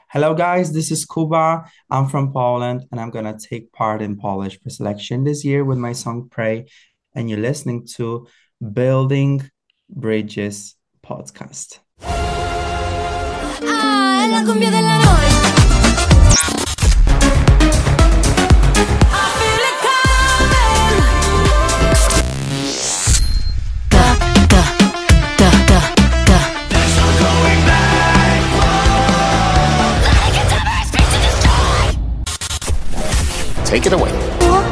Hello, guys. This is Kuba. I'm from Poland and I'm gonna take part in Polish preselection this year with my song Pray. And you're listening to Building Bridges podcast. Ah, è la cumbia della noche. I feel it coming. Da, da, da, da, da. There's no going back. Like a summer space to destroy. Take it away.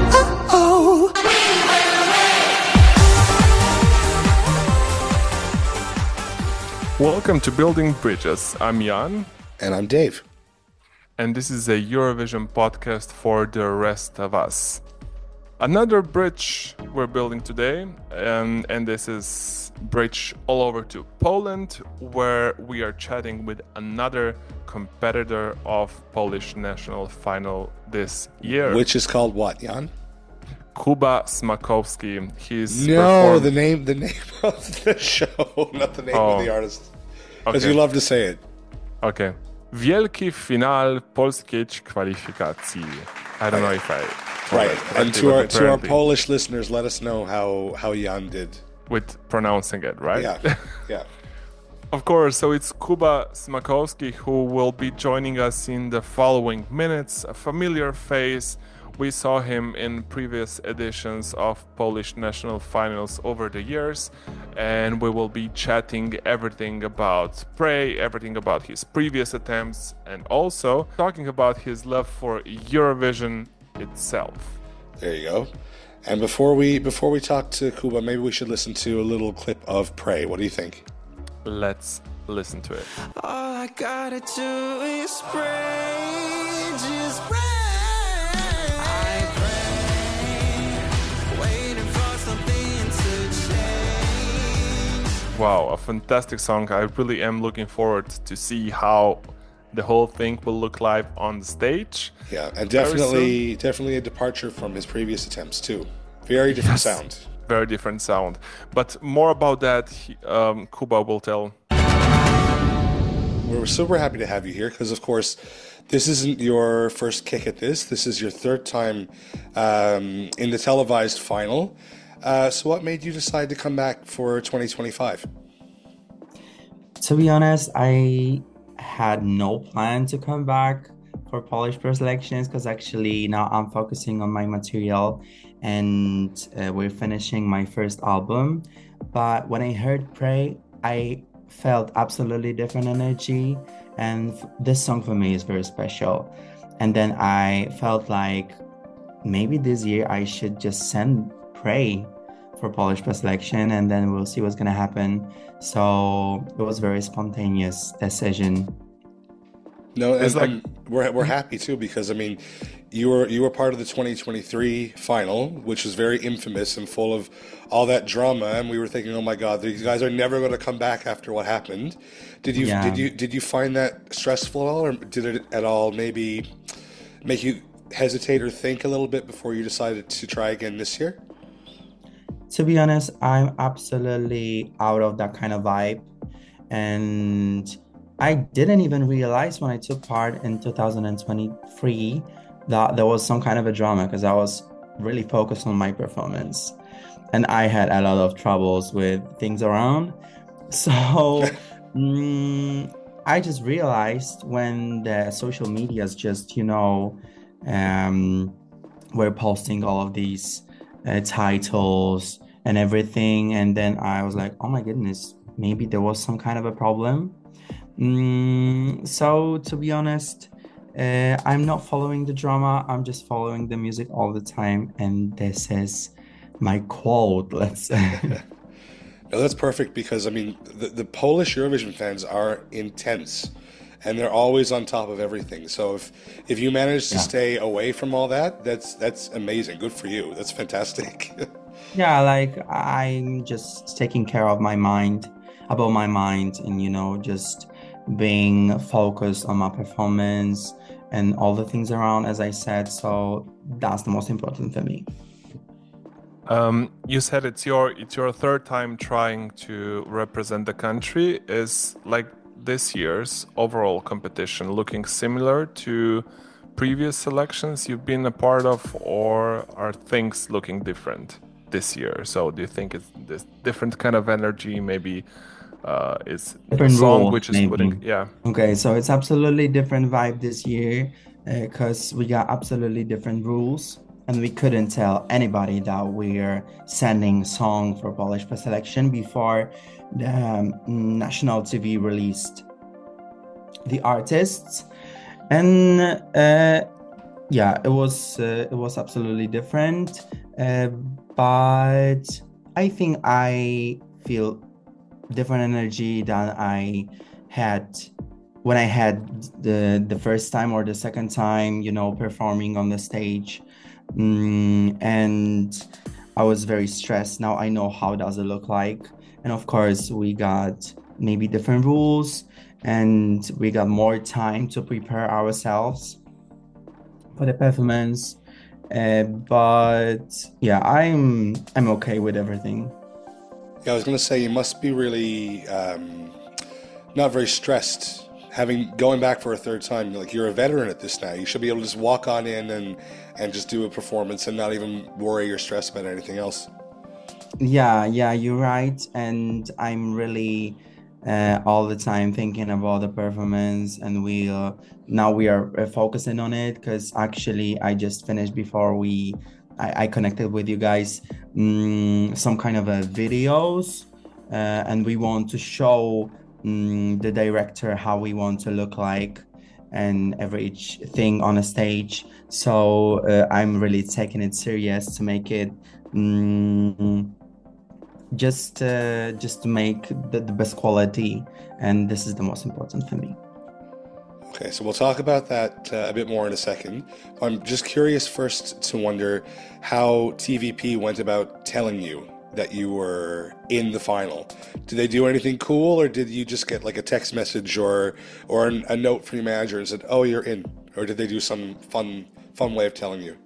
Welcome to Building Bridges. I'm Jan, And I'm Dave. and this is a Eurovision podcast for the rest of us. Another bridge we're building today, and this is bridge all over to Poland, where we are chatting with another competitor of Polish national final this year, Which is called what, Jan? Kuba Smakowski. He's No, performed- the name of the show, not the name of the artist. Because Okay. you love to say it. Okay. Wielki final polskiej kwalifikacji. I don't know if I told Right. it And correctly, to our but to our apparently Polish listeners, let us know how Jan did. with pronouncing it, right? Yeah. Yeah. Of course, so it's Kuba Smakowski who will be joining us in the following minutes. A familiar face. We saw him in previous editions of Polish national finals over the years, and we will be chatting everything about Pray, everything about his previous attempts, and also talking about his love for Eurovision itself. There you go. And before we talk to Kuba, maybe we should listen to a little clip of Pray. What do you think? Let's listen to it. All I gotta do is pray, just pray. I pray, waiting for something to change. Wow, a fantastic song. I really am looking forward to see how the whole thing will look live on the stage. Yeah, and Very definitely a departure from his previous attempts too. Very different sound. Very different sound. But more about that, Kuba will tell. We're super happy to have you here because, of course, this isn't your first kick at this. This is your third time in the televised final. So what made you decide to come back for 2025? To be honest, I had no plan to come back for Polish preselections because actually now I'm focusing on my material and we're finishing my first album. But when I heard Pray, I felt absolutely different energy, and this song for me is very special. And then I felt like maybe this year I should just send Pray for Polish preselection, and then we'll see what's gonna happen. So it was a very spontaneous decision. No, It's like- and we're happy too because I mean, you were part of the 2023 final, which was very infamous and full of all that drama, and we were thinking, oh my God, these guys are never going to come back after what happened. Yeah. Did you find that stressful at all, or did it at all maybe make you hesitate or think a little bit before you decided to try again this year? To be honest, I'm absolutely out of that kind of vibe. And I didn't even realize when I took part in 2023 that there was some kind of a drama because I was really focused on my performance. And I had a lot of troubles with things around. So I just realized when the social medias just, were posting all of these titles and everything. And then I was like, oh my goodness, maybe there was some kind of a problem. So to be honest, I'm not following the drama. I'm just following the music all the time. And this is my quote, let's say. No, that's perfect because I mean the Polish Eurovision fans are intense, and they're always on top of everything. So if you manage to stay away from all that, that's amazing. Good for you. That's fantastic. Yeah, like I'm just taking care of my mind, about my mind, and just being focused on my performance and all the things around, as I said. So that's the most important for me. You said it's your third time trying to represent the country. Is like this year's overall competition looking similar to previous selections you've been a part of, or are things looking different this year? So do you think it's this different kind of energy? Maybe it's the Different song rules, which is maybe. putting, yeah. Okay, so it's absolutely different vibe this year because we got absolutely different rules, and we couldn't tell anybody that we're sending song for Polish preselection before the national TV released the artists, and yeah, it was absolutely different, but I think I feel different energy than I had when I had the first time or the second time, you know, performing on the stage. And I was very stressed. Now I know how does it look like. And of course, we got maybe different rules and we got more time to prepare ourselves for the performance. But yeah, I'm okay with everything. Yeah, I was going to say you must be really not very stressed going back for a third time. Like, you're a veteran at this now. You should be able to just walk on in and just do a performance and not even worry or stress about anything else. Yeah, you're right. And I'm really all the time thinking about the performance, and now we are focusing on it because actually I just finished before I connected with you guys some kind of videos, and we want to show the director how we want to look like and each thing on a stage. So I'm really taking it serious to make it just to make the best quality, and this is the most important for me. Okay, so we'll talk about that a bit more in a second. I'm just curious first to wonder how TVP went about telling you that you were in the final. Did they do anything cool, or did you just get like a text message or a note from your manager and said, "Oh, you're in," or did they do some fun way of telling you?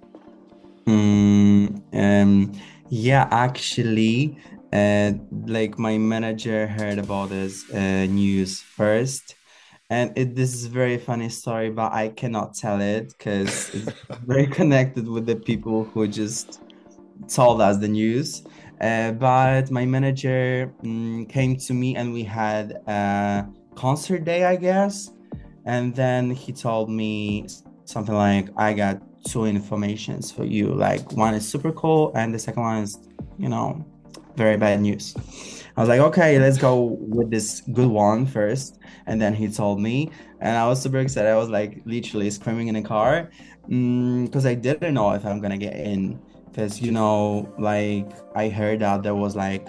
Yeah, actually, like my manager heard about this news first, and this is a very funny story, but I cannot tell it because it's very connected with the people who just told us the news. But my manager came to me and we had a concert day, I guess. And then he told me something like, I got two informations for you. Like, one is super cool and the second one is, you know, very bad news. I was like, okay, let's go with this good one first. And then he told me, and I was super excited. I was like literally screaming in the car because I didn't know if I'm gonna get in. Because, you know, like I heard that there was like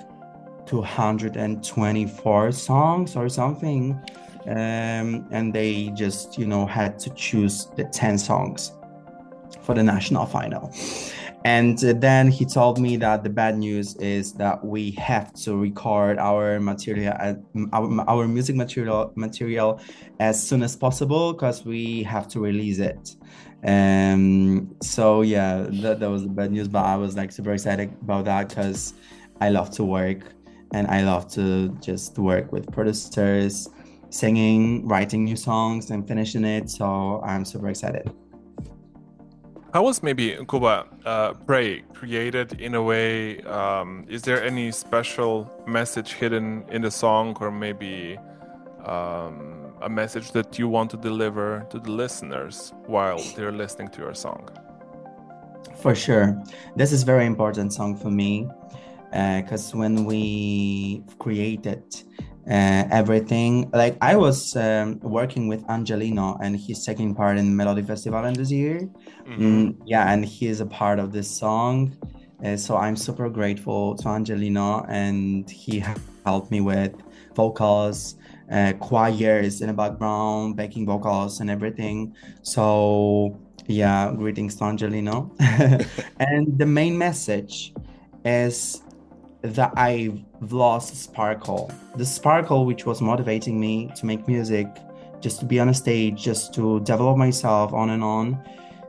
224 songs or something. And they just, you know, had to choose the 10 songs for the national final. And then he told me that the bad news is that we have to record our material, our music material as soon as possible because we have to release it. So yeah, that was the bad news, but I was like super excited about that because I love to work and I love to just work with producers, singing, writing new songs and finishing it. So I'm super excited. How was maybe Kuba Pray created in a way? Is there any special message hidden in the song, or maybe a message that you want to deliver to the listeners while they're listening to your song? For sure. This is very important song for me because when we created everything, like I was working with Angelino and he's taking part in Melody Festival in this year. Yeah, and he is a part of this song. So I'm super grateful to Angelino, and he helped me with vocals, choirs in the background, backing vocals and everything. So yeah, greetings to Angelino. And the main message is that I've lost sparkle. The sparkle which was motivating me to make music, just to be on a stage, just to develop myself on and on.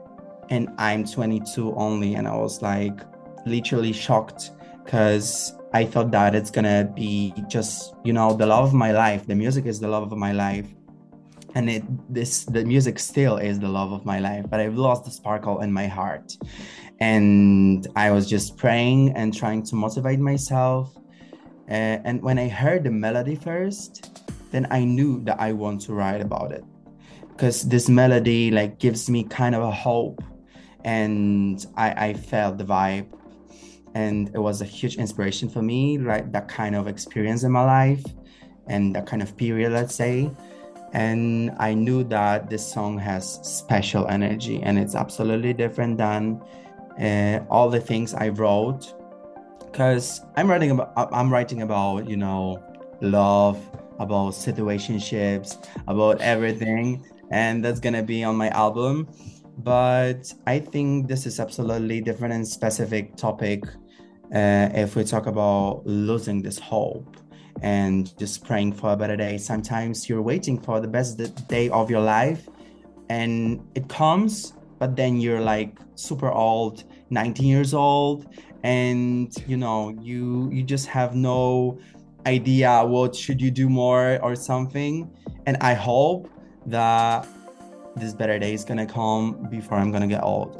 And I'm 22 only, and I was like literally shocked because I thought that it's gonna be just, you know, the love of my life. The music is the love of my life. And the music still is the love of my life, but I've lost the sparkle in my heart. And I was just praying and trying to motivate myself. And when I heard the melody first, then I knew that I want to write about it, because this melody like gives me kind of a hope, and I felt the vibe, and it was a huge inspiration for me, right? That kind of experience in my life and that kind of period, let's say. And I knew that this song has special energy, and it's absolutely different than all the things I wrote, because I'm writing about, you know, love, about situationships, about everything, and that's gonna be on my album. But I think this is absolutely different and specific topic if we talk about losing this hope and just praying for a better day. Sometimes you're waiting for the best day of your life, and it comes, but then you're like super old, 19 years old, and you know, you just have no idea what should you do more or something. And I hope that this better day is gonna come before I'm gonna get old.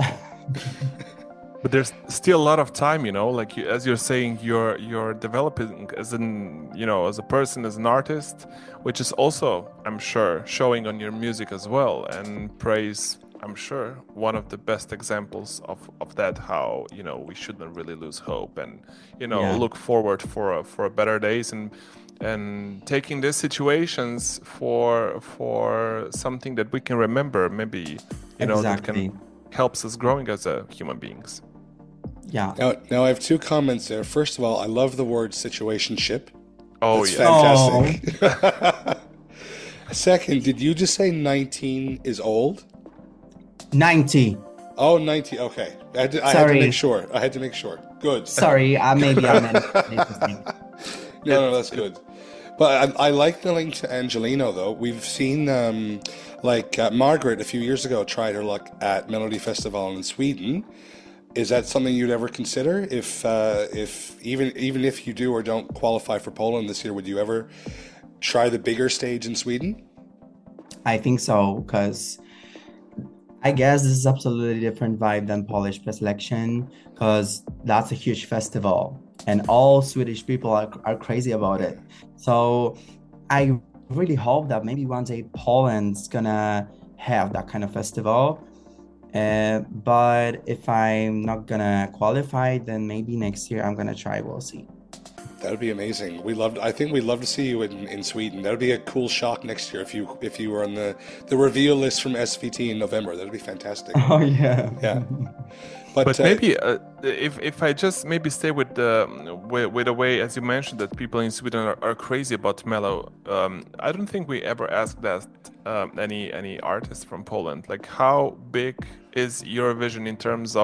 But there's still a lot of time, you know, like you, as you're saying, you're developing as an, you know, as a person, as an artist, which is also, I'm sure, showing on your music as well. And praise, I'm sure, one of the best examples of that, how, you know, we shouldn't really lose hope and, you know, Yeah. look forward for a better days, and taking these situations for something that we can remember, maybe, you know, that Exactly. can helps us growing as a human beings. Yeah. Now I have two comments there. First of all, I love the word situationship. Oh, That's yeah. fantastic. Second, did you just say 19 is old? 90. Oh, 90. Okay. I had to Sorry. make sure. I had to make sure. Good. Sorry, maybe I meant mistake. No, that's good. But I like the link to Angelino, though. We've seen, Margaret a few years ago tried her luck at Melody Festival in Sweden. Is that something you'd ever consider? If even if you do or don't qualify for Poland this year, would you ever try the bigger stage in Sweden? I think so, because I guess this is absolutely different vibe than Polish preselection, because that's a huge festival and all Swedish people are crazy about it. So I really hope that maybe one day Poland's gonna have that kind of festival. But if I'm not gonna qualify, then maybe next year I'm gonna try. We'll see. That would be amazing. I think we'd love to see you in Sweden. That would be a cool shock next year if you were on the reveal list from SVT in November. That would be fantastic. Oh yeah. Yeah. But maybe if I just maybe stay with the way, as you mentioned, that people in Sweden are crazy about Mellow. I don't think we ever asked that any artist from Poland. Like, how big is Eurovision in terms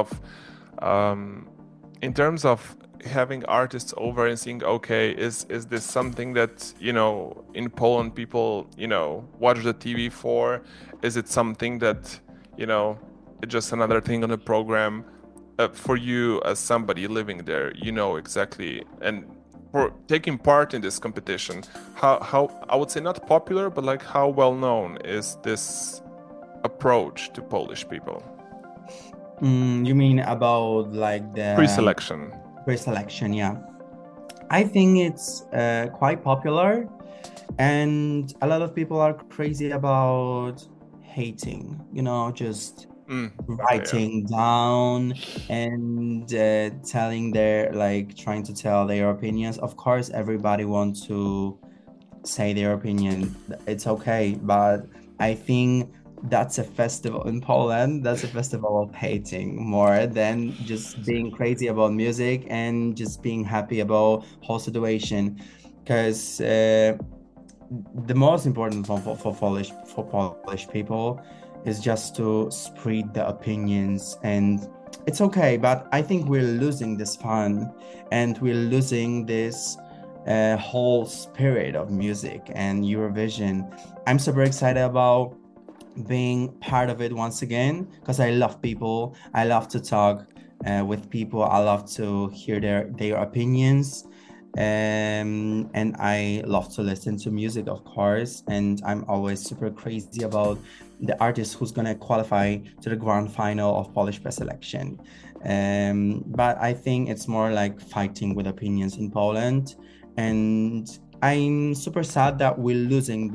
of having artists over and seeing, okay, is this something that, you know, in Poland people, you know, watch the TV for? Is it something that, you know, it's just another thing on the program? For you as somebody living there, you know exactly, and for taking part in this competition, how I would say not popular, but like how well known is this approach to Polish people? You mean about like the Pre-selection. Pre-selection, yeah. I think it's quite popular, and a lot of people are crazy about hating, you know, just writing down and telling their, like, trying to tell their opinions. Of course, everybody wants to say their opinion. It's okay, but I think that's a festival in Poland. That's a festival of hating more than just being crazy about music and just being happy about whole situation. Because the most important for Polish people is just to spread the opinions, and it's okay. But I think we're losing this fun, and we're losing this whole spirit of music and Eurovision. I'm super excited about being part of it once again, because I love people. I love to talk with people. I love to hear their opinions. And I love to listen to music, of course, and I'm always super crazy about the artist who's gonna qualify to the grand final of Polish preselection. But I think it's more like fighting with opinions in Poland, and I'm super sad that we're losing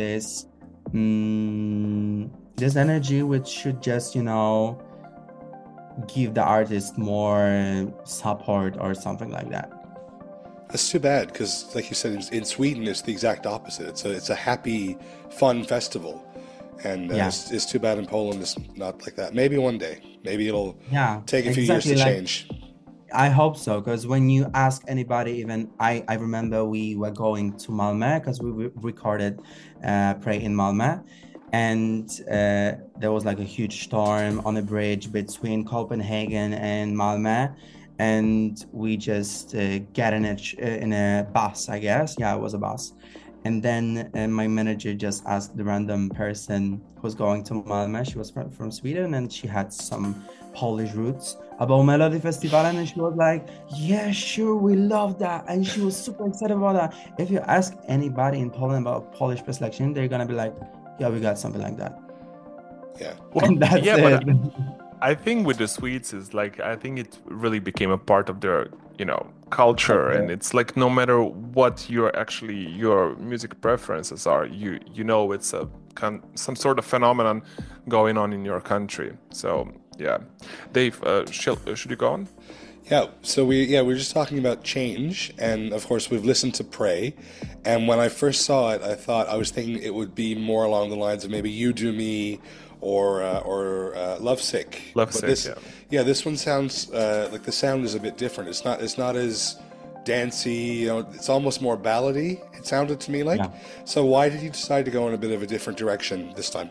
this energy, which should just, give the artist more support or something like that. That's too bad because, like you said, in Sweden it's the exact opposite. It's a happy, fun festival, and Yeah. it's too bad in Poland it's not like that. Maybe one day, maybe it'll Yeah, take a few years to exactly. Like, change. I hope so, because when you ask anybody, even I remember we were going to Malmö because we recorded Pray in Malmö, and there was like a huge storm on a bridge between Copenhagen and Malmö, and we just get in a bus, I guess. Yeah, it was a bus. And then my manager just asked the random person who's going to Malmö. She was from Sweden, and she had some Polish roots about Melody Festival, and she was like, yeah, sure, we love that. And she was super excited about that. If you ask anybody in Poland about Polish preselection, they're gonna be like, yeah, we got something like that. Yeah. Well, And that's yeah, it. but I think with the Swedes is like I think it really became a part of their culture, and it's like no matter what your music preferences are, it's some sort of phenomenon going on in your country. So yeah, Dave, should you go on? Yeah, so we're just talking about change, and of course we've listened to Pray, and when I first saw it, I was thinking it would be more along the lines of maybe You Do Me or Lovesick. Lovesick, But this, yeah. this one sounds like the sound is a bit different. It's not as dancey. It's almost more ballady. It sounded to me like. Yeah. So why did you decide to go in a bit of a different direction this time?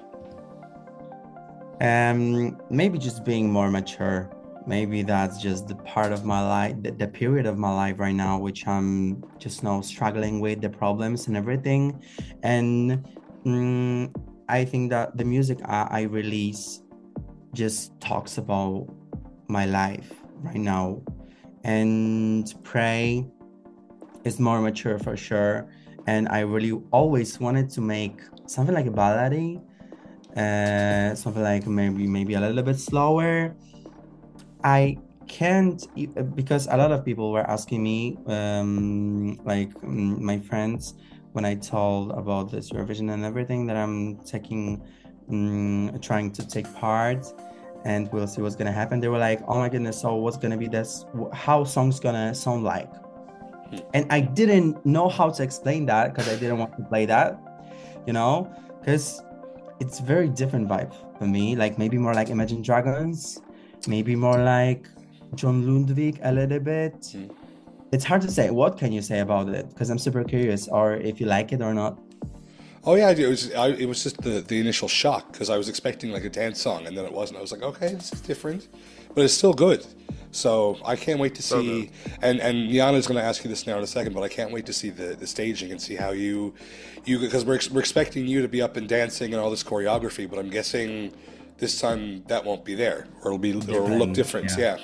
Maybe just being more mature. Maybe that's just the part of my life, the period of my life right now, which I'm just now struggling with the problems and everything. And I think that the music I release just talks about my life right now. And Pray is more mature for sure. And I really always wanted to make something like a ballady, something like maybe a little bit slower. I can't, because a lot of people were asking me, my friends, when I told about this Eurovision and everything, that I'm trying to take part, and we'll see what's gonna happen. They were like, "Oh my goodness, so what's gonna be this? How songs gonna sound like?" And I didn't know how to explain that because I didn't want to play that, because it's very different vibe for me. Like maybe more like Imagine Dragons. Maybe more like John Lundvik a little bit. It's hard to say. What can you say about it? Because I'm super curious, or if you like it or not. Oh yeah, it was just the initial shock because I was expecting like a dance song and then it wasn't. I was like, okay, this is different, but it's still good. So I can't wait to see. And Jana's going to ask you this now in a second, but I can't wait to see the staging and see how you because we're expecting you to be up and dancing and all this choreography, but I'm guessing this time that won't be there, or it'll look different. Yeah.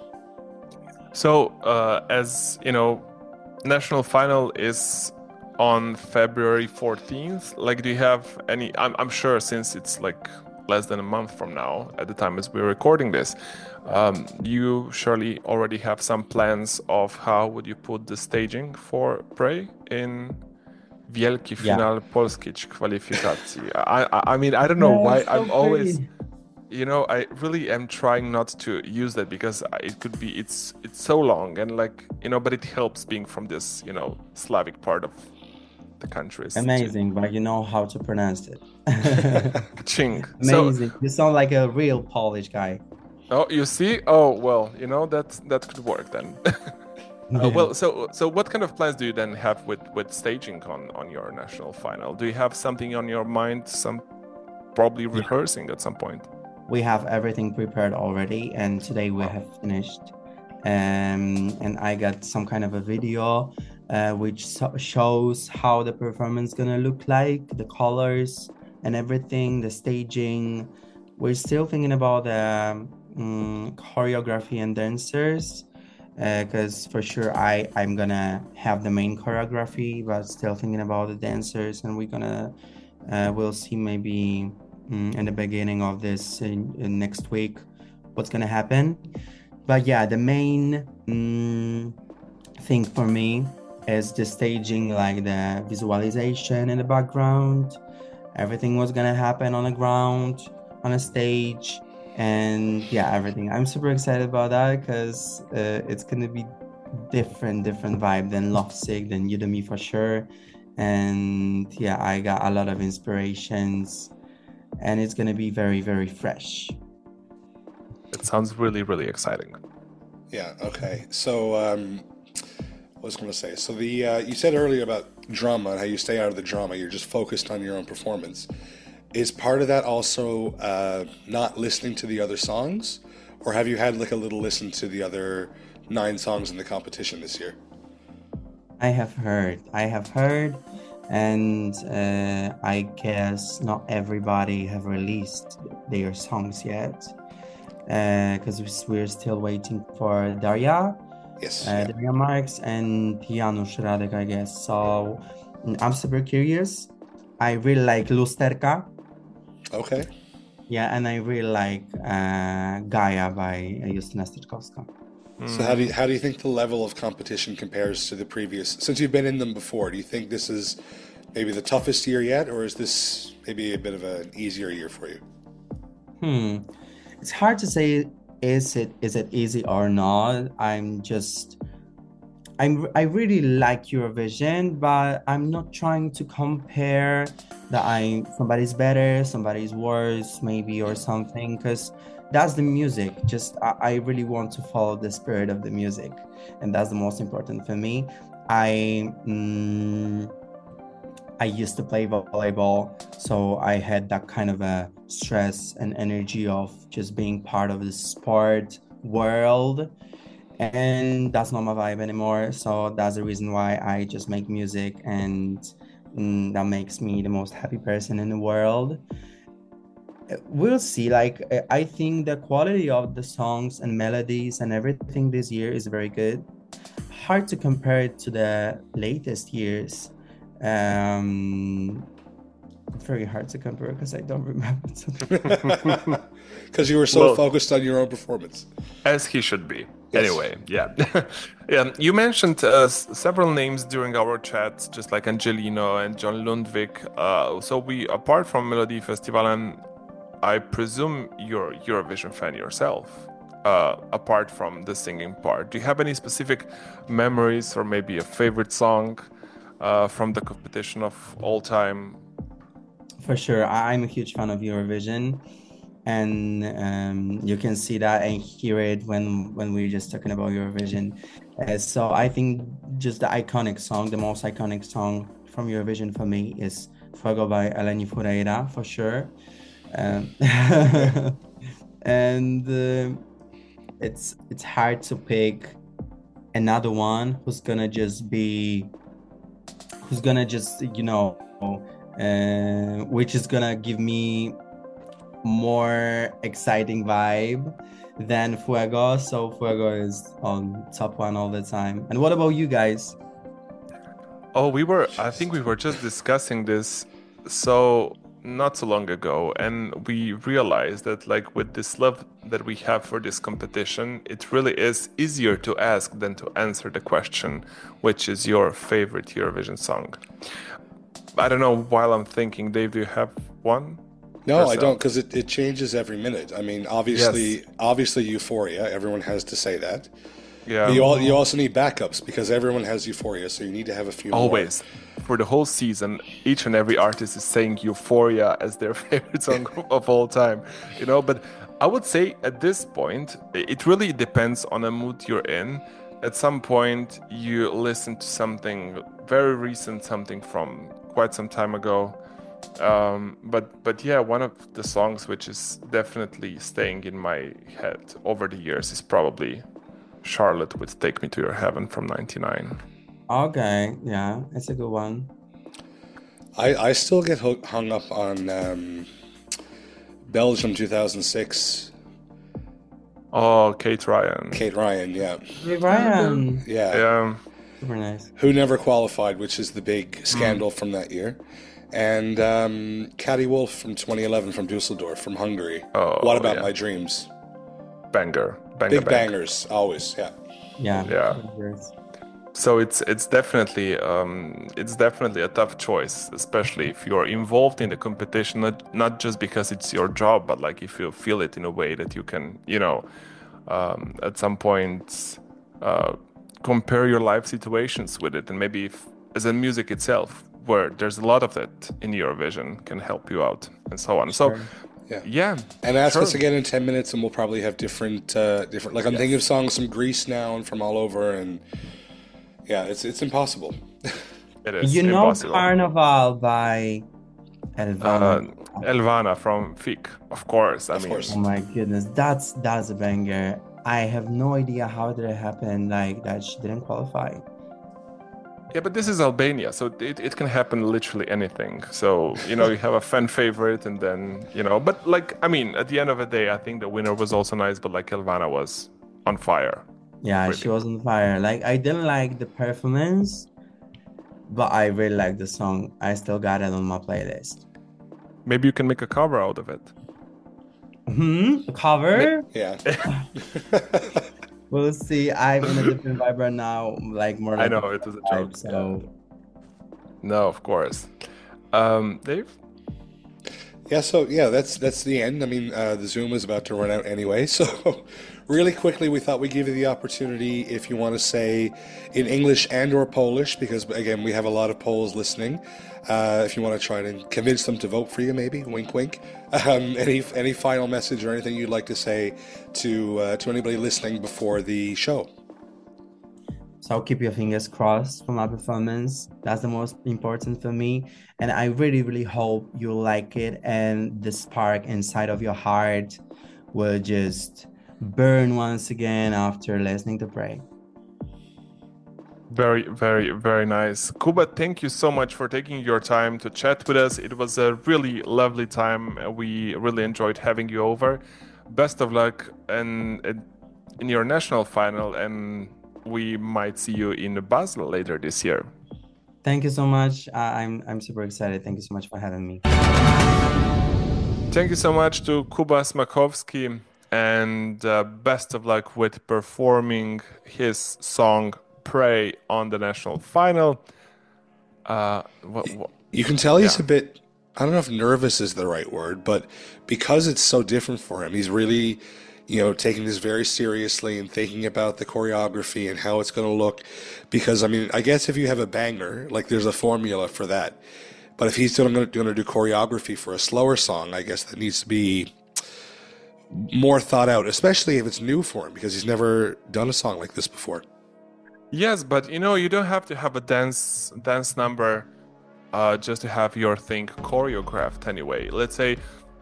So as you know, national final is on February 14th. Like, do you have any? I'm sure since it's like less than a month from now at the time as we're recording this, you surely already have some plans of how would you put the staging for Pray in Wielki Final Polskić kwalifikacji. I mean, I don't know why I'm always, I really am trying not to use that because it's so long and but it helps being from this, Slavic part of the country. Amazing, but you know how to pronounce it. Ching. Amazing. You sound like a real Polish guy. Oh, you see? Oh, well, that could work then. Well, so what kind of plans do you then have with staging on your national final? Do you have something on your mind? Some probably rehearsing at some point. We have everything prepared already, and today we have finished. And I got some kind of a video which shows how the performance gonna look like, the colors and everything, the staging. We're still thinking about the choreography and dancers. because for sure I'm gonna have the main choreography, but still thinking about the dancers, and we'll see maybe in the beginning of this in next week what's gonna happen. But yeah, the main thing for me is the staging, like the visualization in the background. Everything was gonna happen on the ground, on a stage, and yeah, everything. I'm super excited about that because it's gonna be different vibe than Lovesick, than Udemy for sure. And yeah, I got a lot of inspirations, and it's gonna be very, very fresh. It sounds really, really exciting. Yeah. Okay. So, what was I going to say? So you said earlier about drama and how you stay out of the drama. You're just focused on your own performance. Is part of that also not listening to the other songs, or have you had like a little listen to the other 9 songs in the competition this year? I have heard, and I guess not everybody have released their songs yet, because we're still waiting for Daria, Yes. Yeah. Daria Marks, and Janusz Radek, I guess. So I'm super curious. I really like Lusterka, Okay. yeah, and I really like Gaia by Justyna Styczkowska. So how do you think the level of competition compares to the previous? Since you've been in them before, do you think this is maybe the toughest year yet, or is this maybe a bit of an easier year for you? It's hard to say. Is it easy or not? I really like Eurovision, but I'm not trying to compare that somebody's better, somebody's worse, maybe, or something, because that's the music. I really want to follow the spirit of the music, and that's the most important for me. I used to play volleyball, so I had that kind of a stress and energy of just being part of the sport world, and that's not my vibe anymore. So that's the reason why I just make music, and that makes me the most happy person in the world. We'll see. Like, I think the quality of the songs and melodies and everything this year is very good. Hard to compare it to the latest years. Very hard to compare because I don't remember. Because you were so focused on your own performance. As he should be. Yes. Anyway, yeah. Yeah, you mentioned several names during our chat, just like Angelino and John Lundvik. So we, apart from Melody Festival, and I presume you're a Eurovision fan yourself, apart from the singing part. Do you have any specific memories or maybe a favorite song from the competition of all time? For sure, I'm a huge fan of Eurovision, and you can see that and hear it when we're just talking about Eurovision. So I think just the iconic song, the most iconic song from Eurovision for me is Fuego by Eleni Foureira, for sure. And it's hard to pick another one who's gonna just which is gonna give me more exciting vibe than Fuego. So Fuego is on top one all the time. And what about you guys? Oh, I think we were just discussing this so not so long ago, and we realized that, like, with this love that we have for this competition, it really is easier to ask than to answer the question, which is your favorite Eurovision song. I don't know, while I'm thinking, Dave, do you have one? No, yourself? I don't, because it changes every minute. I mean, obviously Euphoria, everyone has to say that. Yeah. But you also need backups, because everyone has Euphoria, so you need to have a few Always. For the whole season, each and every artist is saying Euphoria as their favorite song of all time, but I would say at this point, it really depends on the mood you're in. At some point, you listen to something very recent, something from quite some time ago. But yeah, one of the songs which is definitely staying in my head over the years is probably Charlotte with Take Me to Your Heaven from 99. Okay, yeah, it's a good one. I still get hung up on Belgium 2006. Oh, Kate Ryan. Kate Ryan, yeah. Hey, Ryan. Yeah. Yeah. Super nice. Who never qualified, which is the big scandal from that year. And Caddy Wolf from 2011 from Dusseldorf, from Hungary. Oh, What About yeah. My Dreams? Banger. Big bangers, always, yeah. Yeah. Yeah. So it's definitely a tough choice, especially if you're involved in the competition, not just because it's your job, but like if you feel it in a way that you can, at some point compare your life situations with it, and maybe if, as in music itself, where there's a lot of that in Eurovision, can help you out and so on. So yeah. And ask sure. us again in 10 minutes, and we'll probably have different. Like I'm thinking of songs from Greece now and from all over, and yeah, it's impossible. It is You know impossible. Carnival by Elvana. Elvana from FIC, of course. I Of mean, course. Oh my goodness, that's a banger. I have no idea how did it happen, like that she didn't qualify. Yeah, but this is Albania, so it can happen literally anything. So, you have a fan favorite, and then, but like, I mean, at the end of the day, I think the winner was also nice, but like Elvana was on fire. Yeah, Really. she was on fire. Like, I didn't like the performance, but I really liked the song. I still got it on my playlist. Maybe you can make a cover out of it. A cover? Yeah. We'll see. I'm in a different vibe right now, like more I like know, it was a joke. vibe, so No, of course. Dave? Yeah, so that's the end. I mean, the Zoom is about to run out anyway. So really quickly, we thought we'd give you the opportunity if you want to say in English and or Polish, because again, we have a lot of Poles listening. If you want to try and convince them to vote for you, maybe wink, wink. Any final message or anything you'd like to say to anybody listening before the show? So keep your fingers crossed for my performance. That's the most important for me. And I really, really hope you like it and the spark inside of your heart will just burn once again after listening to Pray. Very, very, very nice. Kuba, thank you so much for taking your time to chat with us. It was a really lovely time. We really enjoyed having you over. Best of luck in your national final, and we might see you in Basel later this year. Thank you so much. I'm super excited. Thank you so much for having me. Thank you so much to Kuba Smakowski, and best of luck with performing his song Pray on the national final. You can tell he's a bit, I don't know if nervous is the right word, but because it's so different for him, he's really, taking this very seriously and thinking about the choreography and how it's going to look. Because, I mean, I guess if you have a banger, like there's a formula for that. But if he's going to do choreography for a slower song, I guess that needs to be more thought out, especially if it's new for him, because he's never done a song like this before. Yes, but you don't have to have a dance number just to have your thing choreographed anyway. Let's say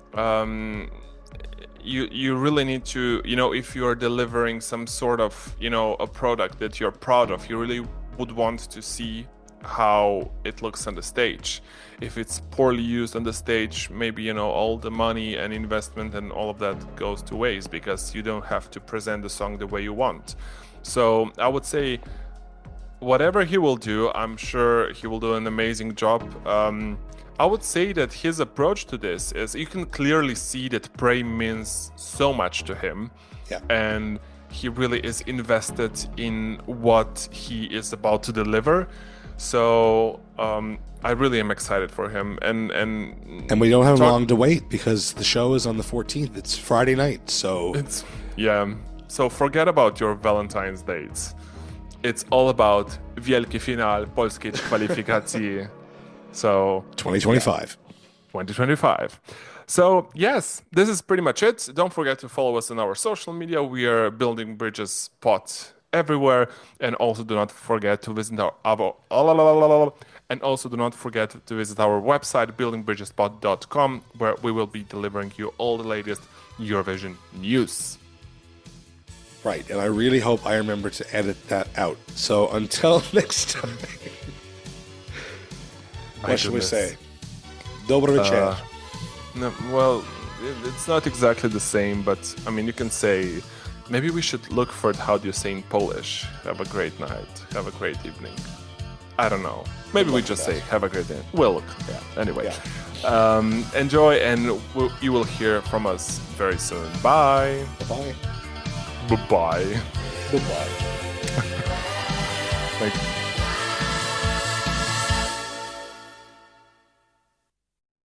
you really need to, if you're delivering some sort of, a product that you're proud of, you really would want to see how it looks on the stage. If it's poorly used on the stage, maybe, all the money and investment and all of that goes to waste because you don't have to present the song the way you want. So I would say whatever he will do, I'm sure he will do an amazing job. I would say that his approach to this is you can clearly see that Pray means so much to him. Yeah. And he really is invested in what he is about to deliver. So I really am excited for him. And we don't have long to wait because the show is on the 14th. It's Friday night, so... So forget about your Valentine's dates. It's all about wielki final polskiej kwalifikacji. So 2025. 2025. So yes, this is pretty much it. Don't forget to follow us on our social media. We are Building Bridges Pod everywhere, and also do not forget to visit our website buildingbridgespod.com, where we will be delivering you all the latest Eurovision news. Right, and I really hope I remember to edit that out. So until next time, what should we say? Dobro večer. No, well, it's not exactly the same, but I mean, you can say Maybe we should look for it. How do you say in Polish? Have a great night. Have a great evening. I don't know. Maybe we just say have a great day. We'll look. Yeah. Anyway, enjoy, and you will hear from us very soon. Bye. Bye-bye. Bye-bye. Goodbye. Like.